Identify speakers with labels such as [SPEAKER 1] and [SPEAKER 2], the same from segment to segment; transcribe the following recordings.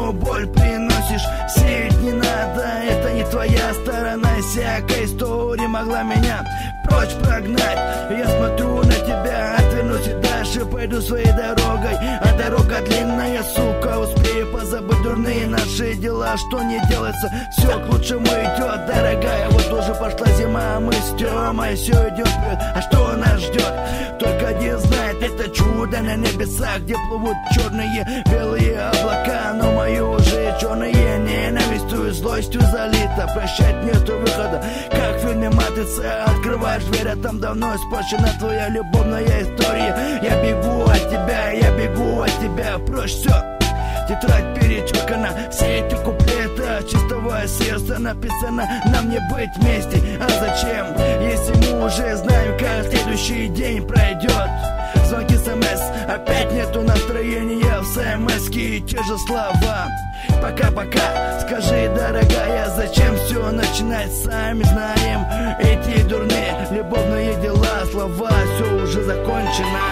[SPEAKER 1] одну боль приносишь. Сеять не надо, это не твоя сторона. Всякая история могла меня прочь прогнать. Я смотрю на тебя, отвернусь и дальше пойду своей дорогой. А дорога длинная, сука, успею позабыть дурные наши дела. Что не делается, все к лучшему идет, дорогая. Вот уже пошла зима, мы с Тёмой все идем вперед. А что нас ждет? Только один знает, это чудо на небесах, где плывут черные, белые облака. Но мои уже черные ненавистью и злостью залито. Прощать нету выхода, как в фильме «Матрица». Открываешь дверь, а там давно испорчена твоя любовная история. Я бегу от тебя, я бегу от тебя. Прочь все, тетрадь перечеркана. Все эти куплеты от чистого сердца написано. Нам не быть вместе, а зачем, если мы уже знаем, как следующий день пройдет. Звонки, смс, опять нету настроения. В смс-ке те же слова. Пока-пока, скажи, дорогая, зачем все начинать? Сами знаем, эти дурные любовные дела, слова, все уже закончено.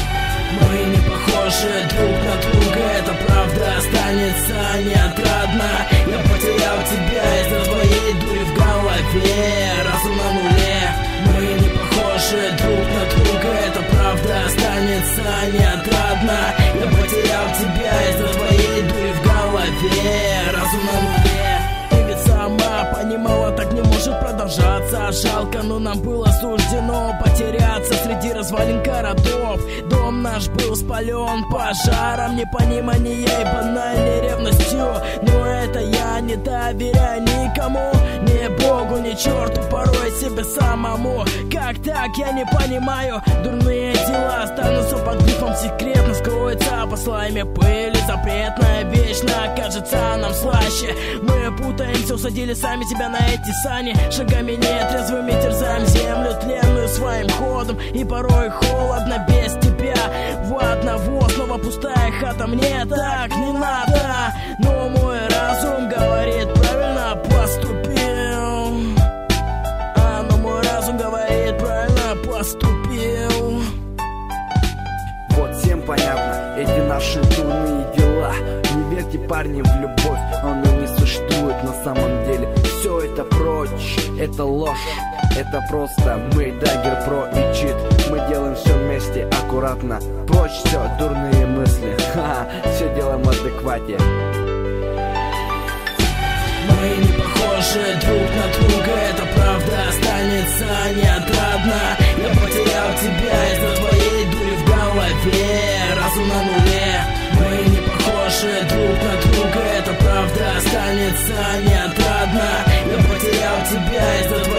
[SPEAKER 2] Мы не похожи друг на друга, это правда останется неотрадно. Я потерял тебя из-за твоей дури в голове, разум на нуле. Мы не похожи друг на друга, это правда останется неотрадно. Я потерял тебя из-за твоей дури в голове, разум на нуле. Ты ведь сама понимала, так не может продолжаться. Жалко, но нам было суждено потеряться среди развалин городов. Дом наш был спален пожаром, непонимание и банальной ревностью. Но это я не доверяю никому, ни Богу, ни черту, порой себе самому. Как так, я не понимаю. Дурные дела останутся под грифом секретно, скроется по слайме пыли. Запретная вечно кажется нам слаще. Мы путаемся, усадили сами себя на эти сани. Шагами нетрезвыми терзаем землю тленную своим ходом. И порой холодно без тебя. В одного снова пустая хата. Мне так не надо, но мой разум говорит, правильно поступил. Но мой разум говорит, правильно поступил.
[SPEAKER 1] Вот всем понятно, эти наши дурные дела. Не верьте, парни, в любовь, она не существует на самом деле. Все это прочь, это ложь, это просто мы, Дагер, Про и Чит. Мы делаем все вместе, аккуратно. Прочь все, дурные мысли, все делаем в адеквате.
[SPEAKER 2] Мы не похожи друг на друга, это правда останется неотрадно. Я потерял тебя из-за твоей дури в голове, разум на нуле. Мы не похожи друг на друга, это правда останется неотрадно. Я потерял тебя из-за твоей